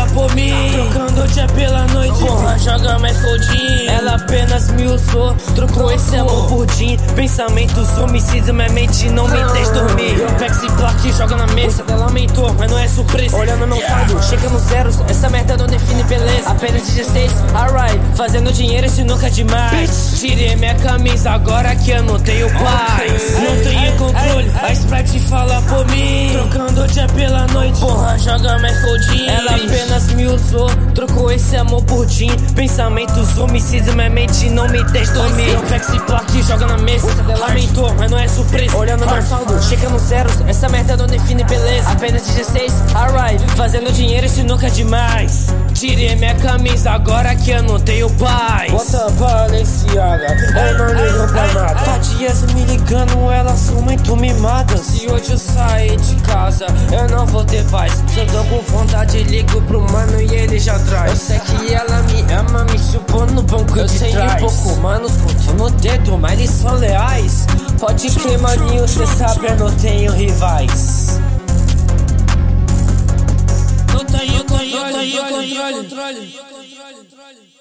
fala por mim, trocando o dia pela noite. Porra, joga mais coldinho. Ela apenas me usou, trocou esse amor por din. Pensamentos homicidas, minha mente não me deixa dormir. Eu pego esse plaque e joga na mesa. Ela aumentou, mas não é surpresa. Olhando meu saldo, chega nos zeros. Essa merda não define beleza. Apenas 16, alright. Fazendo dinheiro, isso nunca é demais. Tirei minha camisa agora que eu não tenho paz. Não tenho controle, a Sprite fala por mim, trocando o dia pela noite. Porra, joga mais coldinho. Ela apenas me usou, trocou esse amor por din. Pensamentos homicidas, minha mente não me deixa dormir. Eu pego esse plaque e joga na mesa. Ela aumentou, mas não é surpresa. Olhando meu saldo, chega nos zeros. Essa merda não define beleza. Apenas 16, alright. Fazendo dinheiro, isso nunca é demais. Tirei minha camisa agora que eu não tenho paz. Bota Balenciaga, eu não ligo pra nada. Fadias me ligando, elas são muito mimadas. Se hoje eu sair de casa, eu não vou ter paz. Se eu tô com vontade, ligo pro mano e ele já traz. Eu sei que ela me ama, me chupou no banco de trás. Eu tenho pouco manos, conto no dedo, mas eles são leais. Pode crer, maninho, cê sabe, eu não tenho rivais. Não tenho controle.